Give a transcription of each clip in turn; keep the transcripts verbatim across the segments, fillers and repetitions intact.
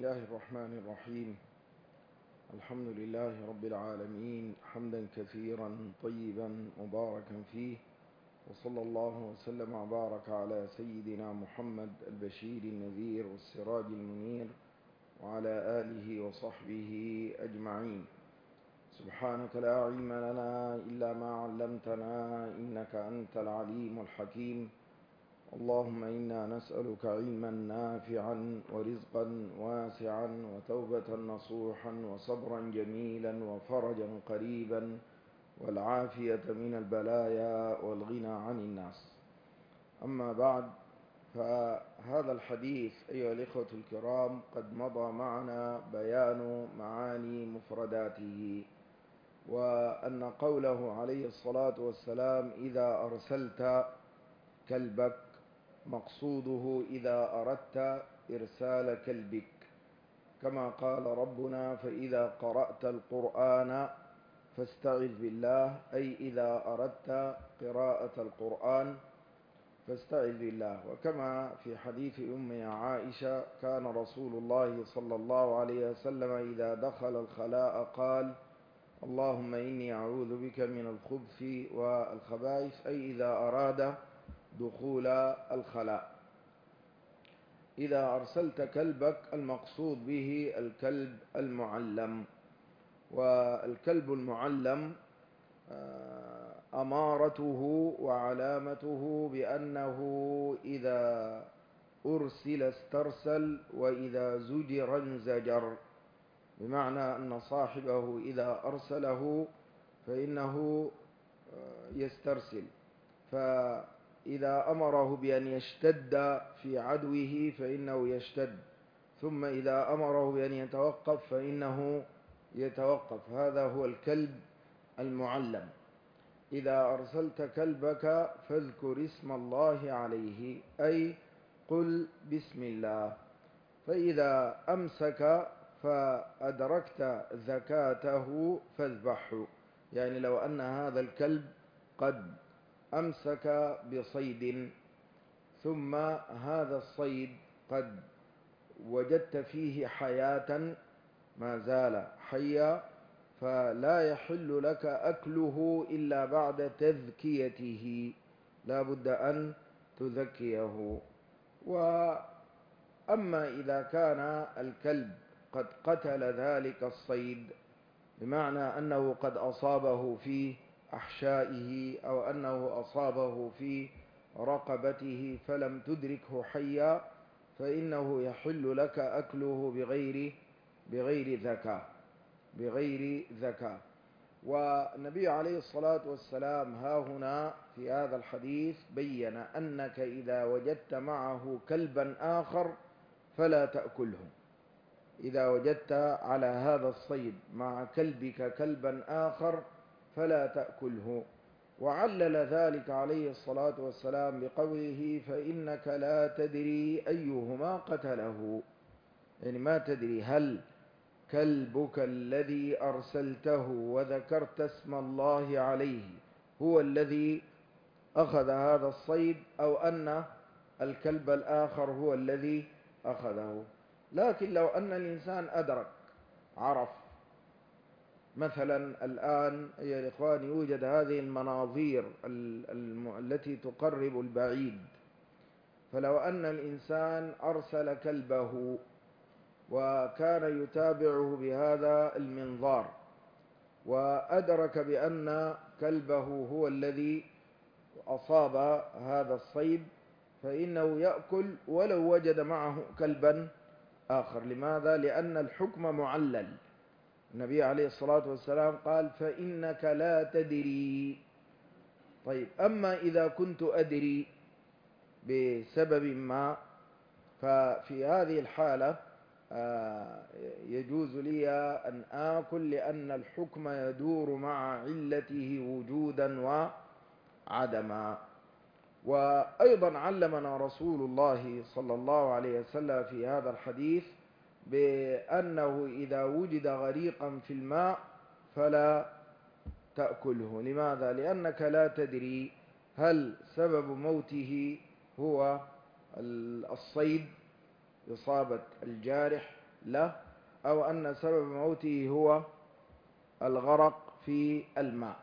الله الرحمن الرحيم. الحمد لله رب العالمين حمدا كثيرا طيبا مباركا فيه، وصلى الله وسلم وبارك على سيدنا محمد البشير النذير والسراج المنير وعلى آله وصحبه أجمعين. سبحانك لا علم لنا إلا ما علمتنا إنك أنت العليم الحكيم. اللهم إنا نسألك علما نافعا ورزقا واسعا وتوبة نصوحا وصبرا جميلا وفرجا قريبا والعافية من البلايا والغنى عن الناس. أما بعد، فهذا الحديث أيها الإخوة الكرام قد مضى معنا بيان معاني مفرداته، وأن قوله عليه الصلاة والسلام إذا أرسلت كلبك مقصوده إذا أردت إرسال كلبك، كما قال ربنا فإذا قرأت القرآن فاستعذ بالله، أي إذا أردت قراءة القرآن فاستعذ بالله. وكما في حديث أمنا عائشة كان رسول الله صلى الله عليه وسلم إذا دخل الخلاء قال اللهم إني أعوذ بك من الخبث والخبائث، أي إذا أراد دخول الخلاء. إذا أرسلت كلبك المقصود به الكلب المعلم، والكلب المعلم أمارته وعلامته بأنه إذا أرسل استرسل وإذا زجر انزجر، بمعنى أن صاحبه إذا أرسله فإنه يسترسل، فإذا أمره بأن يشتد في عدوه فإنه يشتد، ثم إذا أمره بأن يتوقف فإنه يتوقف. هذا هو الكلب المعلم. إذا أرسلت كلبك فاذكر اسم الله عليه، أي قل بسم الله. فإذا أمسك فأدركت زكاته فاذبحه، يعني لو أن هذا الكلب قد أمسك بصيد ثم هذا الصيد قد وجدت فيه حياة ما زال حيا، فلا يحل لك أكله إلا بعد تذكيته، لا بد أن تذكيه. وأما إذا كان الكلب قد قتل ذلك الصيد، بمعنى أنه قد أصابه في أحشائه أو أنه أصابه في رقبته فلم تدركه حيا، فإنه يحل لك أكله بغير بغير زكاة بغير زكاة. والنبي عليه الصلاة والسلام ها هنا في هذا الحديث بين أنك إذا وجدت معه كلبا آخر فلا تأكله. إذا وجدت على هذا الصيد مع كلبك كلبا آخر فلا تأكله. وعلل ذلك عليه الصلاة والسلام بقوله فإنك لا تدري أيهما قتله، يعني ما تدري هل كلبك الذي أرسلته وذكرت اسم الله عليه هو الذي أخذ هذا الصيد أو أن الكلب الآخر هو الذي أخذه. لكن لو أن الإنسان أدرك عرف، مثلا الآن يا الإخوان يوجد هذه المناظير التي تقرب البعيد، فلو أن الإنسان أرسل كلبه وكان يتابعه بهذا المنظار وأدرك بأن كلبه هو الذي أصاب هذا الصيد، فإنه يأكل ولو وجد معه كلبا آخر. لماذا؟ لأن الحكم معلل. النبي عليه الصلاة والسلام قال فإنك لا تدري. طيب، أما إذا كنت أدري بسبب ما، ففي هذه الحالة يجوز لي أن آكل، لأن الحكم يدور مع علته وجودا وعدما. وأيضا علمنا رسول الله صلى الله عليه وسلم في هذا الحديث بأنه إذا وجد غريقا في الماء فلا تأكله. لماذا؟ لأنك لا تدري هل سبب موته هو الصيد، إصابة الجارح، له، أو أن سبب موته هو الغرق في الماء.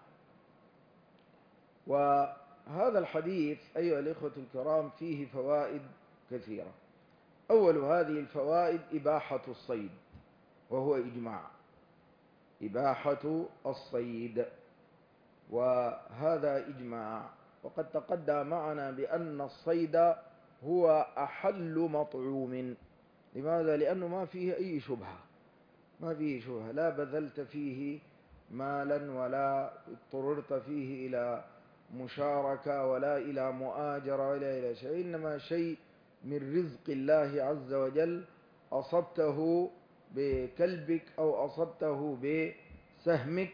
وهذا الحديث أيها الإخوة الكرام فيه فوائد كثيرة. أول هذه الفوائد إباحة الصيد، وهو إجماع إباحة الصيد، وهذا إجماع. وقد تقدم معنا بأن الصيد هو أحل مطعوم. لماذا؟ لأنه ما فيه أي شبهة، ما فيه شبهة، لا بذلت فيه مالا ولا اضطررت فيه إلى مشاركة ولا إلى مؤاجرة ولا إلى شيء، إنما شيء من رزق الله عز وجل أصبته بكلبك أو أصبته بسهمك،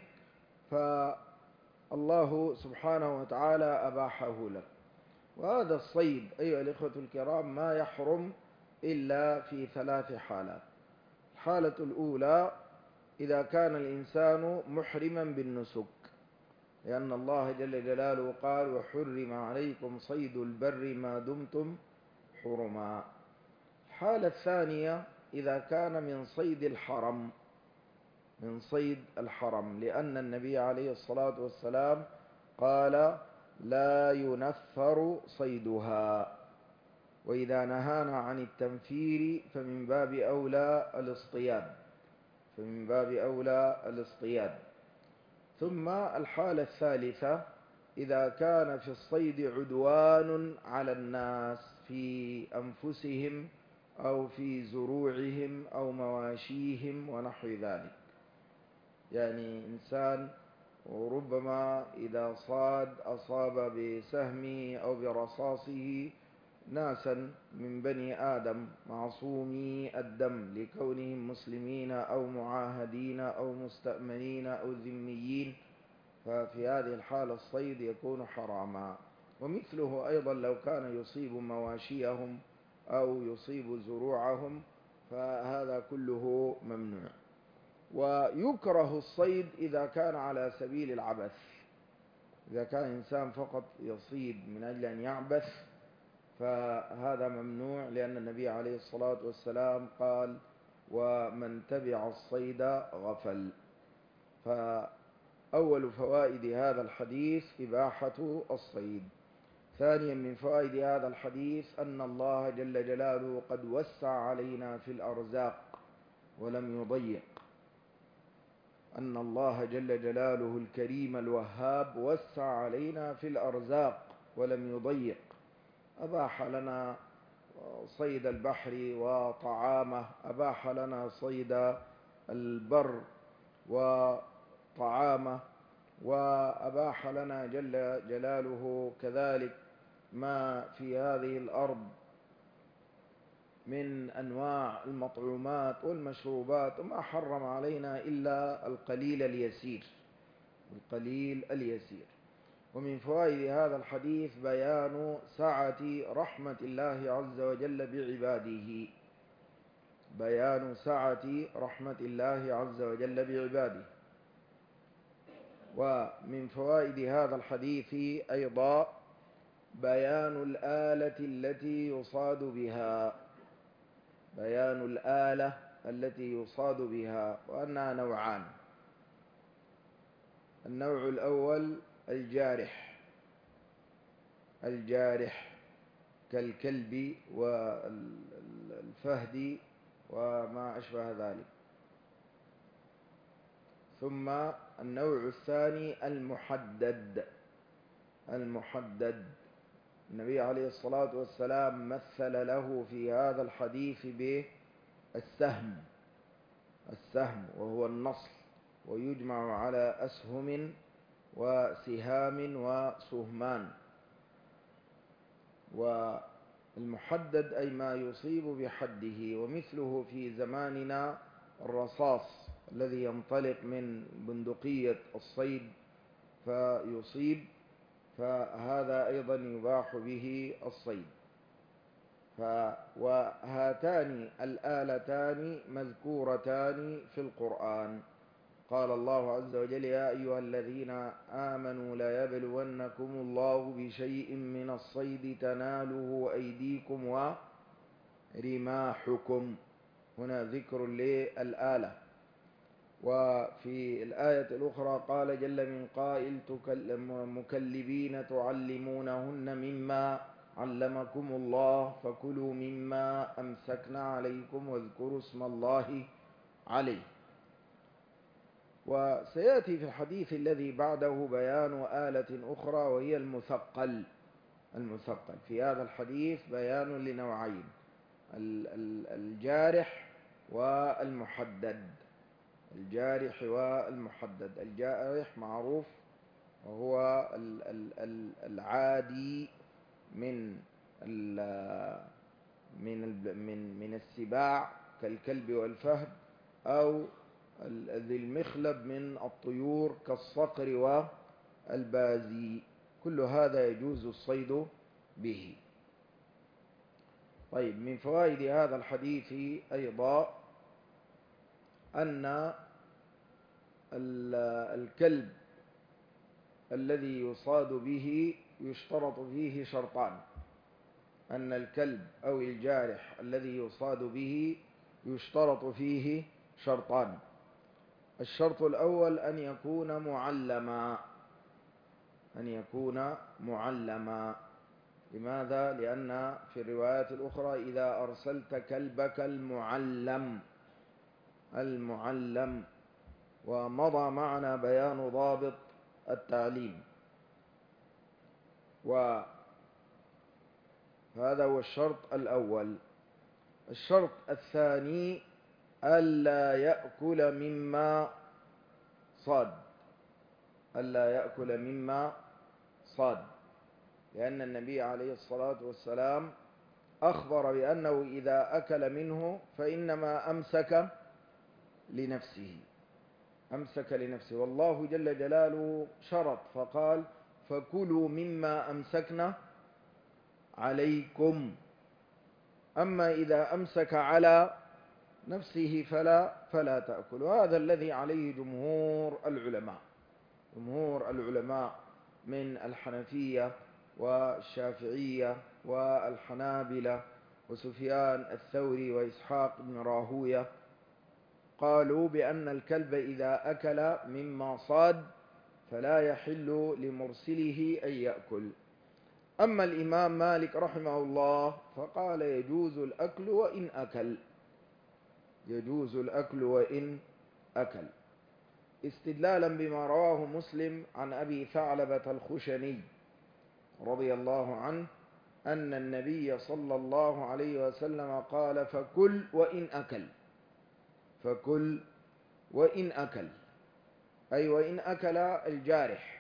فالله سبحانه وتعالى أباحه لك. وهذا الصيد أيها الإخوة الكرام ما يحرم إلا في ثلاث حالات. الحالة الأولى إذا كان الإنسان محرما بالنسك، لأن الله جل جلاله قال: وحرم عليكم صيد البر ما دمتم حرما. الحالة الثانية إذا كان من صيد الحرم، من صيد الحرم، لأن النبي عليه الصلاة والسلام قال: لا ينفر صيدها. وإذا نهانا عن التنفير فمن باب أولى الاصطياد، فمن باب أولى الاصطياد. ثم الحالة الثالثة إذا كان في الصيد عدوان على الناس في أنفسهم أو في زروعهم أو مواشيهم ونحو ذلك. يعني إنسان وربما إذا صاد أصاب بسهمه أو برصاصه ناسا من بني آدم معصومي الدم لكونهم مسلمين أو معاهدين أو مستأمنين أو ذميين، ففي هذه الحالة الصيد يكون حراما. ومثله أيضا لو كان يصيب مواشيهم أو يصيب زروعهم، فهذا كله ممنوع. ويكره الصيد إذا كان على سبيل العبث، إذا كان إنسان فقط يصيد من أجل أن يعبث فهذا ممنوع، لأن النبي عليه الصلاة والسلام قال: ومن تبع الصيد غفل. فأول فوائد هذا الحديث إباحة الصيد. ثانيا من فوائد هذا الحديث أن الله جل جلاله قد وسع علينا في الأرزاق ولم يضيق، أن الله جل جلاله الكريم الوهاب وسع علينا في الأرزاق ولم يضيق. أباح لنا صيد البحر وطعامه، أباح لنا صيد البر وطعامه، وأباح لنا جل جلاله كذلك ما في هذه الأرض من أنواع المطعومات والمشروبات، وما حرم علينا إلا القليل اليسير، القليل اليسير. ومن فوائد هذا الحديث بيان سعة رحمة الله عز وجل بعباده، بيان سعة رحمة الله عز وجل بعباده. ومن فوائد هذا الحديث أيضا بيان الآلة التي يصاد بها، بيان الآلة التي يصاد بها، وأنها نوعان. النوع الأول الجارح، الجارح كالكلب والفهد وما أشبه ذلك. ثم النوع الثاني المحدد، المحدد النبي عليه الصلاة والسلام مثل له في هذا الحديث بالسهم، السهم وهو النصل، ويجمع على أسهم وسهام وسهمان. والمحدد أي ما يصيب بحده، ومثله في زماننا الرصاص الذي ينطلق من بندقية الصيد فيصيب، فهذا أيضا يباح به الصيد. وهاتان الآلتان مذكورتان في القرآن. قال الله عز وجل: يا أيها الذين آمنوا لا يبلونكم الله بشيء من الصيد تناله أيديكم ورماحكم. هنا ذكر للآلة. وفي الآية الأخرى قال جل من قائل مكلبين تعلمونهن مما علمكم الله فكلوا مما أمسكنا عليكم واذكروا اسم الله عليه. وسيأتي في الحديث الذي بعده بيان آلة أخرى وهي المثقل. المثقل في هذا الحديث بيان لنوعين: الجارح والمحدد. الجارح والمحدد. الجارح معروف وهو العادي من من من من السباع كالكلب والفهد، أو ذي المخلب من الطيور كالصقر والبازي. كل هذا يجوز الصيد به. طيب، من فوائد هذا الحديث أيضا أن الكلب الذي يصاد به يشترط فيه شرطان. أن الكلب أو الجارح الذي يصاد به يشترط فيه شرطان. الشرط الأول أن يكون معلما. أن يكون معلما. لماذا؟ لأن في الروايات الأخرى إذا أرسلت كلبك المعلم المعلم ومضى معنا بيان ضابط التعليم. وهذا هو الشرط الأول. الشرط الثاني ألا يأكل مما صاد. ألا يأكل مما صاد، لأن النبي عليه الصلاة والسلام أخبر بأنه إذا أكل منه فإنما أمسك لنفسه. أمسك لنفسه، والله جل جلاله شرط فقال فكلوا مما أمسكنا عليكم. أما إذا أمسك على نفسه فلا فلا تأكل. وهذا الذي عليه جمهور العلماء. جمهور العلماء من الحنفية والشافعية والحنابلة وسفيان الثوري وإسحاق بن راهوية قالوا بأن الكلب إذا أكل مما صاد فلا يحل لمرسله أن يأكل. أما الإمام مالك رحمه الله فقال يجوز الأكل وإن أكل. يجوز الأكل وإن أكل، استدلالا بما رواه مسلم عن أبي ثعلبة الخشني رضي الله عنه أن النبي صلى الله عليه وسلم قال فكل وإن أكل. فكل وإن أكل، أي وإن أكل الجارح.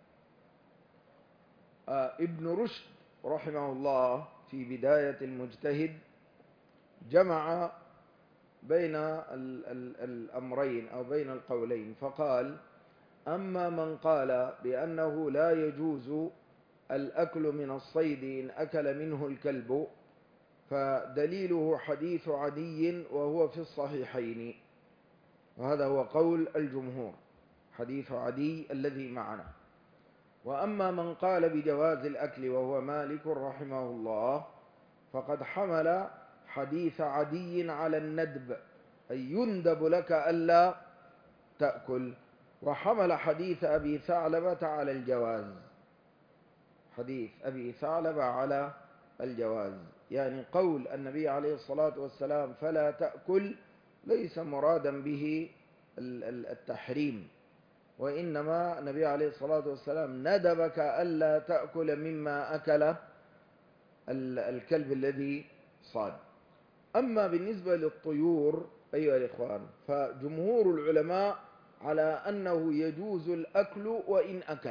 آه ابن رشد رحمه الله في بداية المجتهد جمع بين ال ال الأمرين أو بين القولين، فقال أما من قال بأنه لا يجوز الأكل من الصيد إن أكل منه الكلب فدليله حديث عدي وهو في الصحيحين، وهذا هو قول الجمهور، حديث عدي الذي معنا. وأما من قال بجواز الأكل وهو مالك رحمه الله فقد حمل حديث عدي على الندب، أي يندب لك ألا تأكل، وحمل حديث أبي ثعلبة على الجواز. حديث أبي ثعلبة على الجواز، يعني قول النبي عليه الصلاة والسلام فلا تأكل ليس مرادا به التحريم، وإنما النبي عليه الصلاة والسلام ندبك ألا تأكل مما أكل الكلب الذي صاد. أما بالنسبة للطيور أيها الإخوان فجمهور العلماء على أنه يجوز الأكل وإن أكل.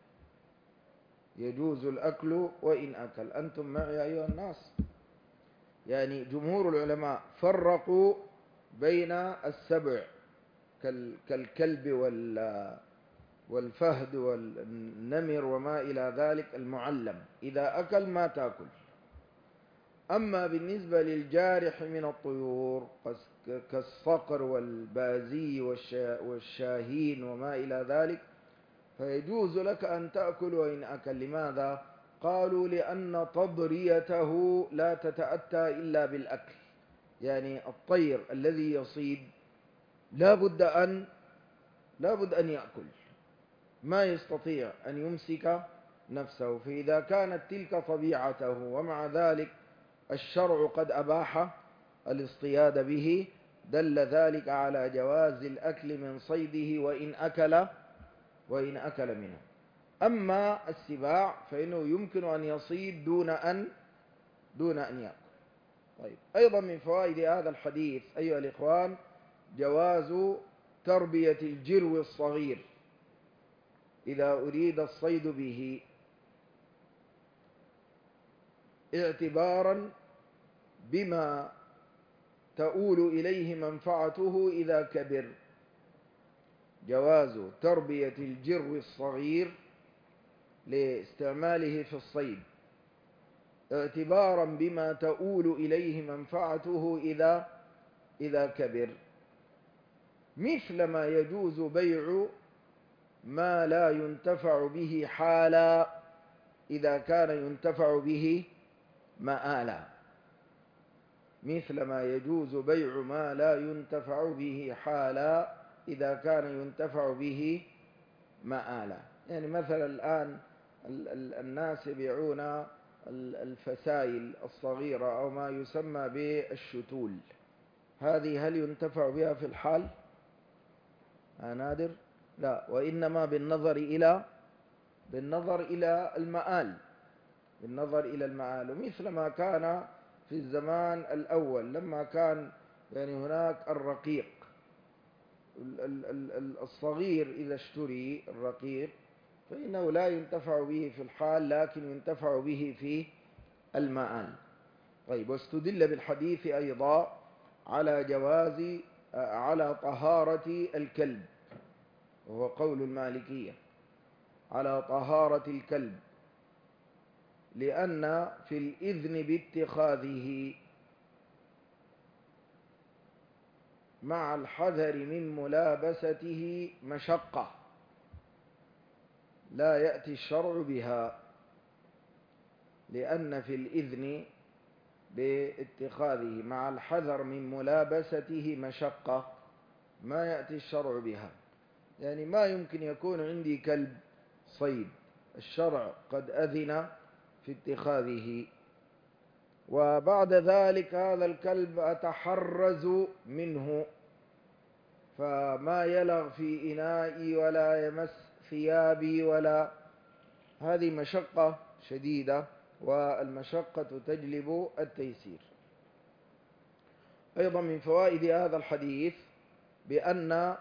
يجوز الأكل وإن أكل. أنتم معي أيها الناس؟ يعني جمهور العلماء فرقوا بين السبع كالكلب والفهد والنمر وما إلى ذلك المعلم، إذا أكل ما تأكل. أما بالنسبة للجارح من الطيور كالصقر والبازي والشاهين وما إلى ذلك فيجوز لك أن تأكل وإن أكل. لماذا؟ قالوا لأن تضريته لا تتأتى إلا بالأكل، يعني الطير الذي يصيد لا بد أن لا بد أن يأكل، ما يستطيع أن يمسك نفسه. فإذا كانت تلك طبيعته ومع ذلك الشرع قد أباح الاصطياد به، دل ذلك على جواز الأكل من صيده وإن أكل وإن أكل منه. أما السباع فإنه يمكن أن يصيد دون أن دون أن يأكل. طيب، أيضا من فوائد هذا الحديث أيها الإخوان جواز تربية الجرو الصغير إذا أريد الصيد به، اعتبارا بما تؤول إليه منفعته إذا كبر. جواز تربية الجرو الصغير لاستعماله في الصيد اعتبارا بما تؤول إليه منفعته إذا إذا كبر، مثل ما يجوز بيع ما لا ينتفع به حالا إذا كان ينتفع به مآلا. مثل ما يجوز بيع ما لا ينتفع به حالا إذا كان ينتفع به مآلا. يعني مثلا الآن الناس يبيعون الفسائل الصغيرة أو ما يسمى بالشتول، هذه هل ينتفع بها في الحال؟ نادر، لا، وإنما بالنظر إلى بالنظر إلى المآل بالنظر إلى المآل. ومثل ما كان في الزمان الأول لما كان يعني هناك الرقيق الصغير، إذا اشتري الرقيق فإنه لا ينتفع به في الحال لكن ينتفع به في المآل. طيب، واستدل بالحديث أيضا على جواز على طهارة الكلب، وهو قول المالكية على طهارة الكلب، لأن في الإذن باتخاذه مع الحذر من ملابسته مشقة لا يأتي الشرع بها، لأن في الإذن باتخاذه مع الحذر من ملابسته مشقة ما يأتي الشرع بها. يعني ما يمكن يكون عندي كلب صيد، الشرع قد أذن في اتخاذه، وبعد ذلك هذا الكلب أتحرز منه، فما يلغ في إنائي ولا يمس ثيابي ولا، هذه مشقة شديدة، والمشقة تجلب التيسير. أيضا من فوائد هذا الحديث بأن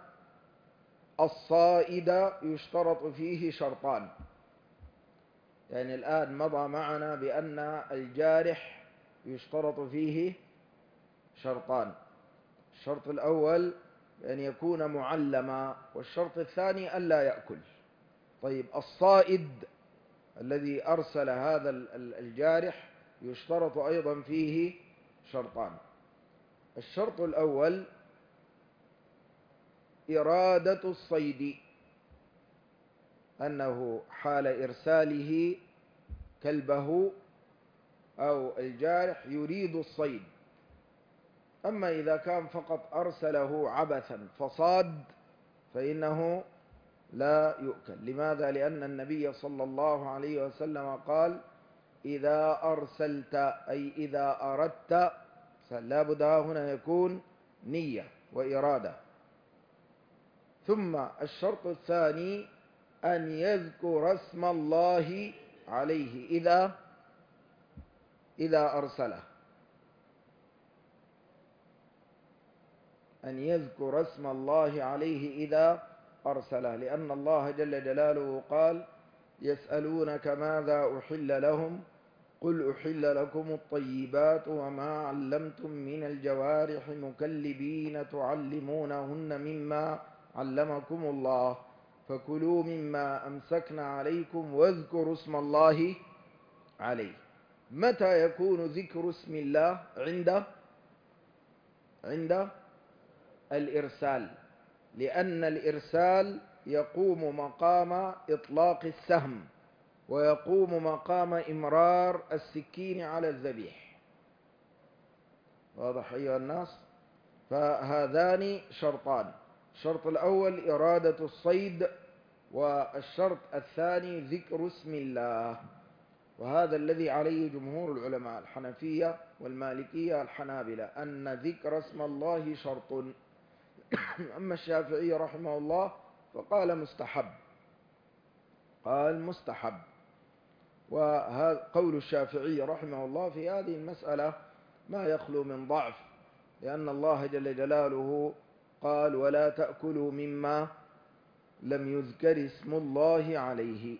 الصائد يشترط فيه شرطان. يعني الآن مضى معنا بأن الجارح يشترط فيه شرطان، الشرط الأول أن يكون معلما، والشرط الثاني ألا يأكل. طيب، الصائد الذي أرسل هذا الجارح يشترط أيضا فيه شرطان. الشرط الأول إرادة الصيد، أنه حال إرساله كلبه أو الجارح يريد الصيد. أما إذا كان فقط أرسله عبثا فصاد فإنه لا يؤكل. لماذا؟ لأن النبي صلى الله عليه وسلم قال: إذا أرسلت أي إذا أردت، لا بد هنا يكون نية وإرادة. ثم الشرط الثاني أن يذكر اسم الله عليه إذا إذا أرسله، أن يذكر اسم الله عليه إذا أرسله، لأن الله جل جلاله قال: يسألونك ماذا أحل لهم قل أحل لكم الطيبات وما علمتم من الجوارح مكلبين تعلمونهن مما علمكم الله فكلوا مما أمسكنا عليكم واذكروا اسم الله عليه. متى يكون ذكر اسم الله؟ عند عند الإرسال، لأن الإرسال يقوم مقام إطلاق السهم ويقوم مقام إمرار السكين على الذبيح. واضح أيها الناس؟ فهذان شرطان، الشرط الأول إرادة الصيد، والشرط الثاني ذكر اسم الله. وهذا الذي عليه جمهور العلماء الحنفية والمالكية الحنابلة، أن ذكر اسم الله شرط. أما الشافعي رحمه الله فقال مستحب، قال مستحب. وهذا قول الشافعي رحمه الله في هذه المسألة ما يخلو من ضعف، لأن الله جل جلاله قال ولا تأكلوا مما لم يذكر اسم الله عليه.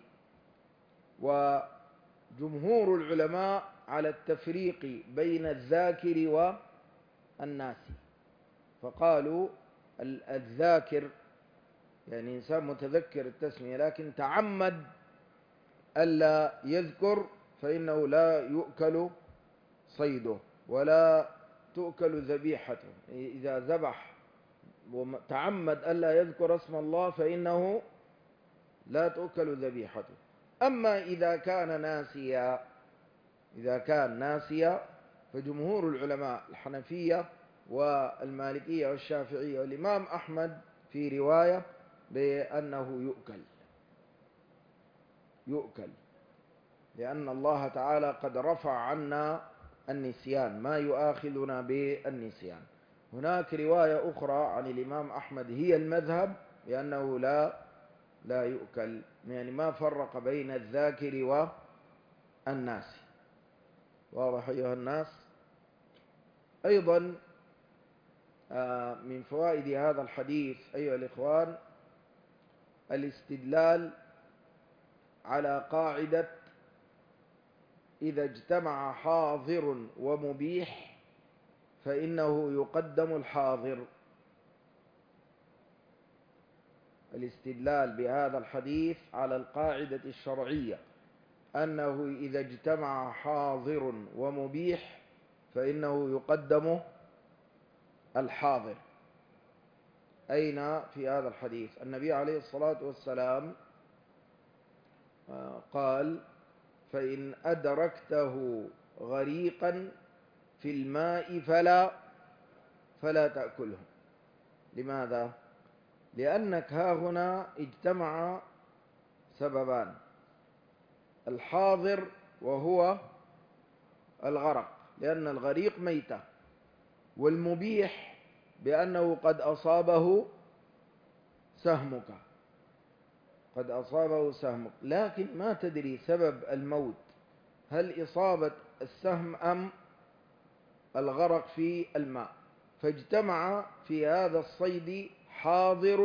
وجمهور العلماء على التفريق بين الذاكر والناسي، فقالوا الذاكر يعني إنسان متذكر التسمية لكن تعمد ألا يذكر فإنه لا يؤكل صيده ولا تؤكل ذبيحته. إذا ذبح وتعمد ألا يذكر اسم الله فإنه لا تؤكل ذبيحته. أما إذا كان ناسيا، إذا كان ناسيا فجمهور العلماء الحنفية والمالكية والشافعية والإمام أحمد في رواية بأنه يؤكل يؤكل لأن الله تعالى قد رفع عنا النسيان، ما يؤاخذنا بالنسيان. هناك رواية أخرى عن الإمام أحمد هي المذهب بأنه لا لا يؤكل، يعني ما فرق بين الذاكر والناس. واضح أيها الناس؟ أيضا من فوائد هذا الحديث أيها الإخوان الاستدلال على قاعدة إذا اجتمع حاضر ومبيح فإنه يقدم الحاضر. الاستدلال بهذا الحديث على القاعدة الشرعية أنه إذا اجتمع حاضر ومبيح فإنه يقدم الحاضر. أين في هذا الحديث؟ النبي عليه الصلاة والسلام قال فإن أدركته غريقا في الماء فلا فلا تأكله. لماذا؟ لأنك ها هنا اجتمع سببان، الحاضر وهو الغرق لأن الغريق ميتة، والمبيح بأنه قد أصابه سهمك قد أصابه سهمك لكن ما تدري سبب الموت، هل إصابة السهم أم الغرق في الماء. فاجتمع في هذا الصيد حاضر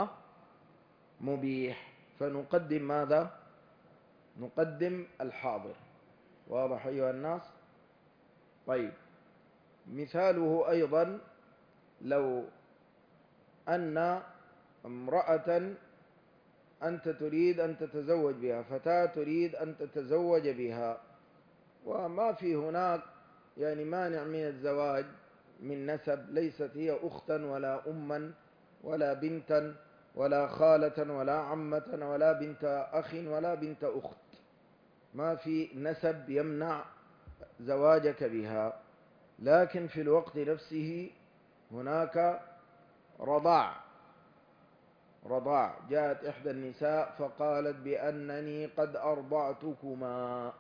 ومبيح فنقدم ماذا؟ نقدم الحاضر. واضح أيها الناس؟ طيب، مثاله أيضا لو أن امرأة أنت تريد أن تتزوج بها، فتاة تريد أن تتزوج بها، وما في هناك يعني مانع من الزواج من نسب، ليست هي أختا ولا أما ولا بنتا ولا خالة ولا عمة ولا بنت أخ ولا بنت أخت، ما في نسب يمنع زواجك بها، لكن في الوقت نفسه هناك رضاع رضاع جاءت إحدى النساء فقالت بأنني قد أرضعتكما،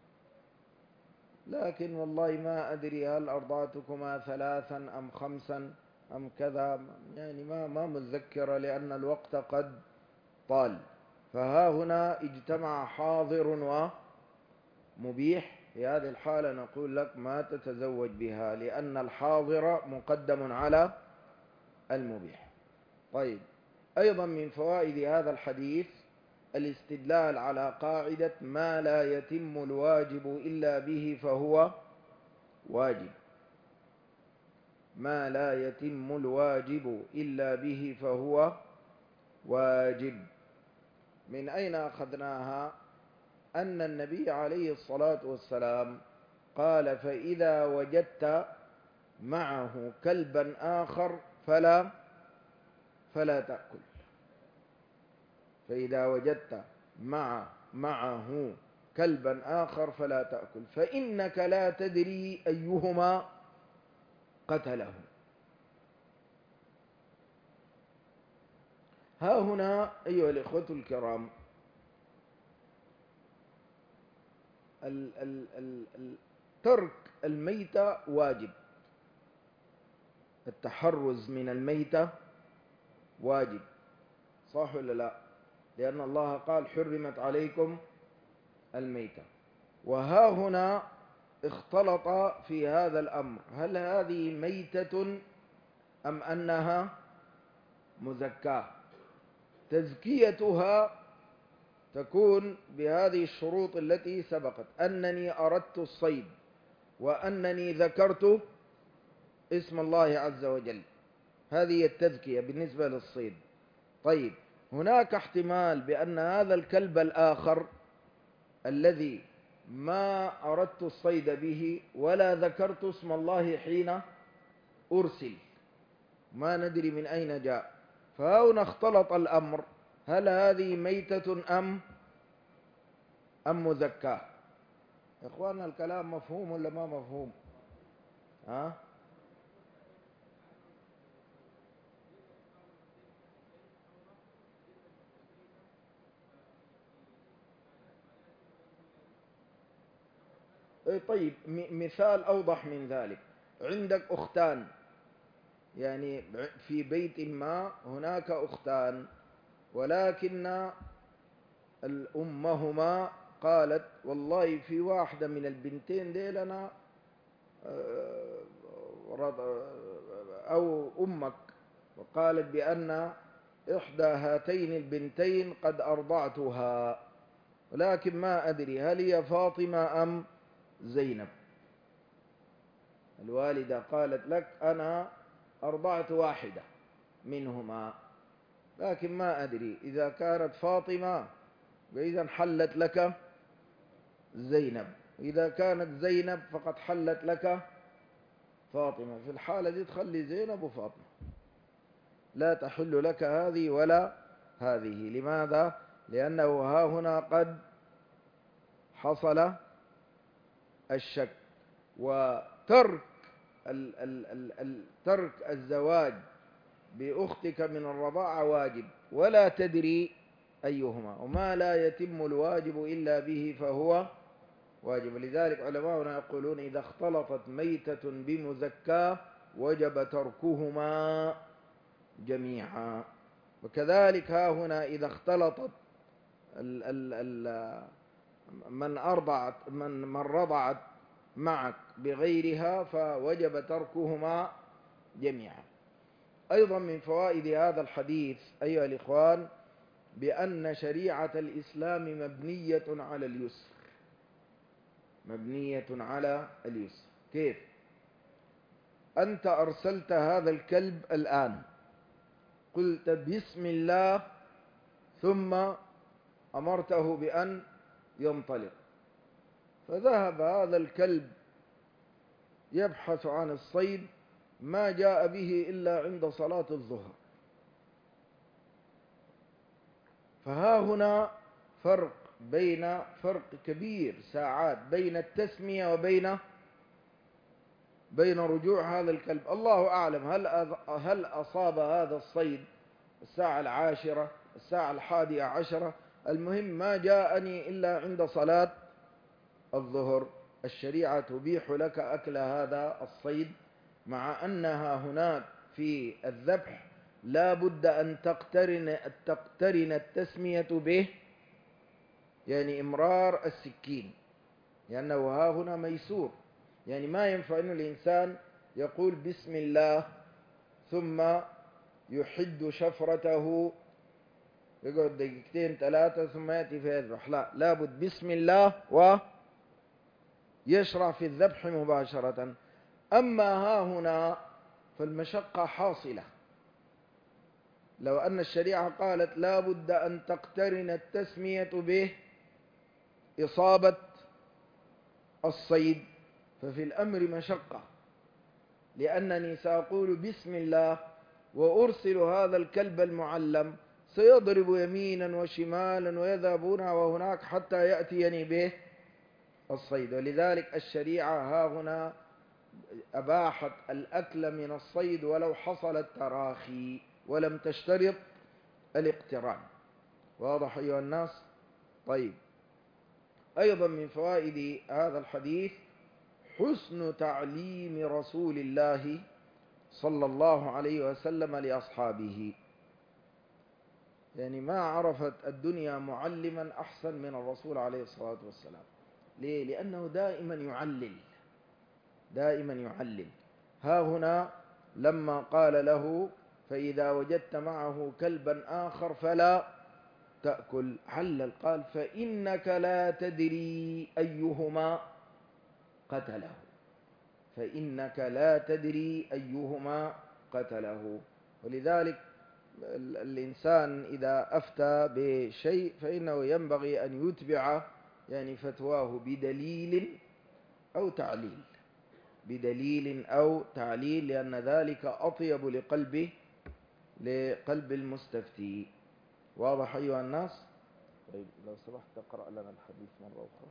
لكن والله ما أدري هل أرضعتكما ثلاثا أم خمسا أم كذا، يعني ما ما متذكرة لأن الوقت قد طال. فها هنا اجتمع حاضر ومبيح، في هذه الحالة نقول لك ما تتزوج بها لأن الحاضر مقدم على المبيح. طيب، أيضا من فوائد هذا الحديث الاستدلال على قاعدة ما لا يتم الواجب إلا به فهو واجب. ما لا يتم الواجب إلا به فهو واجب. من أين أخذناها؟ أن النبي عليه الصلاة والسلام قال فإذا وجدت معه كلبا آخر فلا فلا تأكل. فإذا وجدت مع معه كلبا آخر فلا تأكل، فإنك لا تدري أيهما قتله. ها هنا أيها الإخوة الكرام، ال ال ال ال ترك الميتة واجب، التحرز من الميتة واجب، صح ولا لا؟ لأن الله قال حرمت عليكم الميتة. وها هنا اختلط في هذا الأمر، هل هذه ميتة أم أنها مزكاة؟ تزكيتها تكون بهذه الشروط التي سبقت: أنني أردت الصيد، وأنني ذكرت اسم الله عز وجل. هذه التزكية بالنسبة للصيد. طيب، هناك احتمال بأن هذا الكلب الآخر الذي ما أردت الصيد به ولا ذكرت اسم الله حين أرسل، ما ندري من أين جاء، فهنا اختلط الأمر، هل هذه ميتة أم أم مزكاة؟ يا إخواننا الكلام مفهوم ولا ما مفهوم؟ ها؟ طيب، مثال أوضح من ذلك: عندك أختان، يعني في بيت ما هناك أختان، ولكن أمهما قالت والله في واحدة من البنتين دي لنا، أو أمك وقالت بأن إحدى هاتين البنتين قد أرضعتها، ولكن ما أدري هل هي فاطمة أم زينب. الوالدة قالت لك أنا أرضعت واحدة منهما، لكن ما أدري إذا كانت فاطمة فإذا حلت لك زينب، إذا كانت زينب فقد حلت لك فاطمة. في الحالة دي تخلي زينب وفاطمة، لا تحل لك هذه ولا هذه. لماذا؟ لأنه ها هنا قد حصل الشك. وترك ال ال ال ال ترك الزواج بأختك من الرضاعة واجب، ولا تدري أيهما، وما لا يتم الواجب إلا به فهو واجب. لذلك علماؤنا يقولون إذا اختلطت ميتة بمزكاة وجب تركهما جميعا. وكذلك ها هنا إذا اختلطت ال ال ال من أرضعت من من رضعت معك بغيرها فوجب تركهما جميعا. أيضا من فوائد هذا الحديث أيها الإخوان بأن شريعة الإسلام مبنية على اليسر، مبنية على اليسر. كيف؟ أنت أرسلت هذا الكلب الآن، قلت بسم الله، ثم أمرته بأن ينطلق، فذهب هذا الكلب يبحث عن الصيد، ما جاء به إلا عند صلاة الظهر. فها هنا فرق بين فرق كبير ساعات بين التسمية وبين بين رجوع هذا الكلب. الله أعلم هل هل أصاب هذا الصيد الساعة العاشرة، الساعة الحادية عشرة، المهم ما جاءني إلا عند صلاة الظهر. الشريعة تبيح لك أكل هذا الصيد، مع أنها هناك في الذبح لا بد أن تقترن تقترن التسمية به، يعني إمرار السكين، لأنه ها هنا ميسور. يعني ما ينفع أن الإنسان يقول بسم الله ثم يحد شفرته يقعد دقيقتين ثلاثة ثم يأتي فيذبح، لا، لابد بسم الله ويشرع في الذبح مباشرة. أما ها هنا فالمشقة حاصلة. لو أن الشريعة قالت لا بد أن تقترن التسمية به إصابة الصيد ففي الأمر مشقة، لأنني سأقول بسم الله وأرسل هذا الكلب المعلم سيضرب يمينا وشمالا ويذهب هنا وهناك حتى يأتيني به الصيد. ولذلك الشريعة ها هنا أباحت الأكل من الصيد ولو حصل التراخي ولم تشترط الاقتران. واضح أيها الناس؟ طيب، أيضا من فوائد هذا الحديث حسن تعليم رسول الله صلى الله عليه وسلم لأصحابه. يعني ما عرفت الدنيا معلما أحسن من الرسول عليه الصلاة والسلام. ليه؟ لأنه دائما يعلل، دائما يعلل. ها هنا لما قال له فإذا وجدت معه كلبا آخر فلا تأكل، علل قال فإنك لا تدري أيهما قتله، فإنك لا تدري أيهما قتله. ولذلك الإنسان إذا أفتى بشيء فإنه ينبغي أن يتبع يعني فتواه بدليل أو تعليل، بدليل أو تعليل، لأن ذلك أطيب لقلبه لقلب المستفتي. واضح أيها الناس؟ طيب لو سمحت تقرأ لنا الحديث مرة أخرى.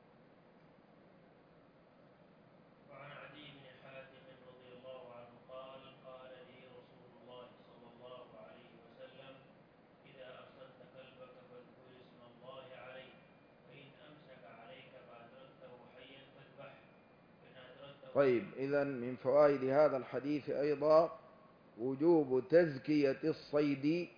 وعن عدي بن حاتم رضي الله عنه قال قال لي رسول الله صلى الله عليه وسلم إذا أرسلت كلبك فاذكر اسم الله عليه، فإن أمسك عليك فأدركته حيا فاذبحه، فإن أدركته. طيب، إذن من فوائد هذا الحديث أيضا وجوب تزكية الصيد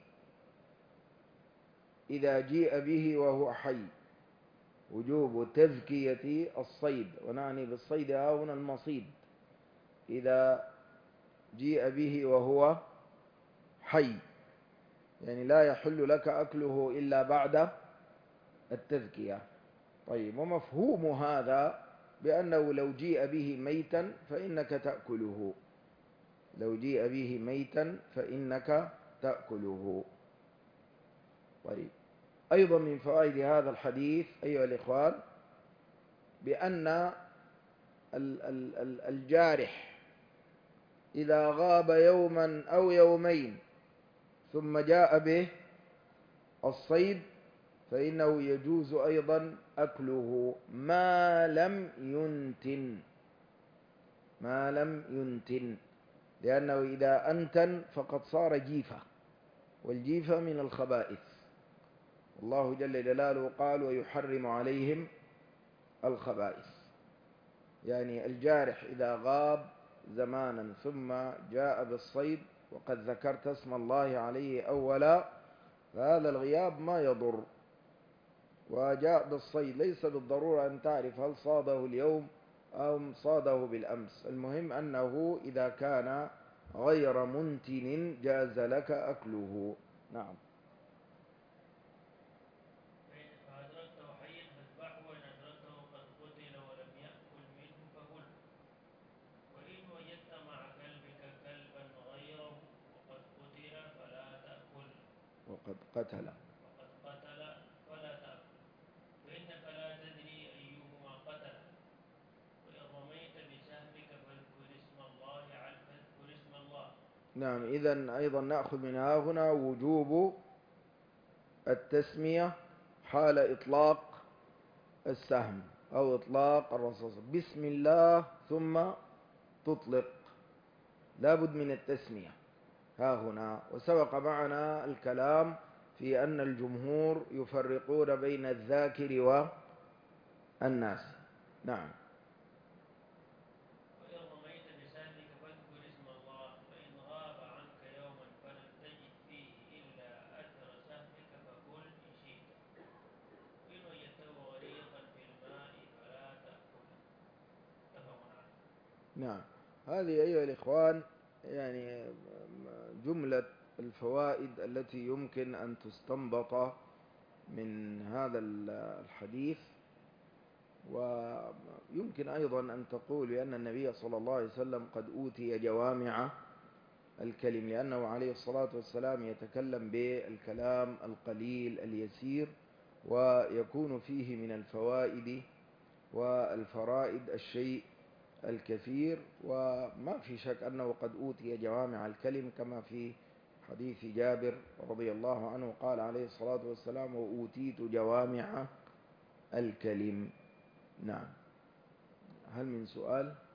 إذا جيء به وهو حي، وجوب تزكية الصيد، ونعني بالصيد هنا المصيد، إذا جيء به وهو حي، يعني لا يحل لك أكله إلا بعد التزكية. طيب، ومفهوم هذا بأنه لو جيء به ميتا فإنك تأكله، لو جيء به ميتا فإنك تأكله. طيب، أيضا من فوائد هذا الحديث أيها الإخوان بأن الجارح إذا غاب يوما أو يومين ثم جاء به الصيد فإنه يجوز أيضا أكله ما لم ينتن، ما لم ينتن، لأنه إذا أنتن فقد صار جيفة، والجيفة من الخبائث. الله جل جلاله قال ويحرم عليهم الخبائث. يعني الجارح إذا غاب زمانا ثم جاء بالصيد وقد ذكرت اسم الله عليه أولا فهذا الغياب ما يضر، وجاء بالصيد ليس بالضرورة أن تعرف هل صاده اليوم أو صاده بالأمس، المهم أنه إذا كان غير منتن جاز لك أكله. نعم. فأدركته حيا فاذبحه، وإن أدركته قد قتل ولم يأكل منه فكل، وإن وجدت مع كلبك كلبا غيره وقد قتل فلا تأكل، وقد قتل وقد قتل فلا تأكل، فإنك لا تدري أيهما قتل، وإن رميت بسهمك فاذكر اسم الله عليه، فاذكر اسم الله. نعم. إذن أيضا نأخذ من هنا وجوب التسمية حال إطلاق السهم أو إطلاق الرصاص، بسم الله ثم تطلق، لابد من التسمية ها هنا. وسبق معنا الكلام في أن الجمهور يفرقون بين الذاكر والناس. نعم. وإن رميت بسهمك فاذكر اسم الله، فإن غاب عنك يوما فلم تجد فيه إلا أثر سهمك فكل إن شئت، وإن وجدته غريقا في الماء فلا تأكل. متفق عليه. نعم. هذه أيها الإخوان يعني جملة الفوائد التي يمكن أن تستنبط من هذا الحديث. ويمكن أيضا أن تقول بأن النبي صلى الله عليه وسلم قد أوتي جوامع الكلم، لأنه عليه الصلاة والسلام يتكلم بالكلام القليل اليسير ويكون فيه من الفوائد والفرائد الشيء الكثير. وما في شك أنه قد أوتي جوامع الكلم كما في حديث جابر رضي الله عنه قال عليه الصلاة والسلام وأوتيت جوامع الكلم. نعم. هل من سؤال؟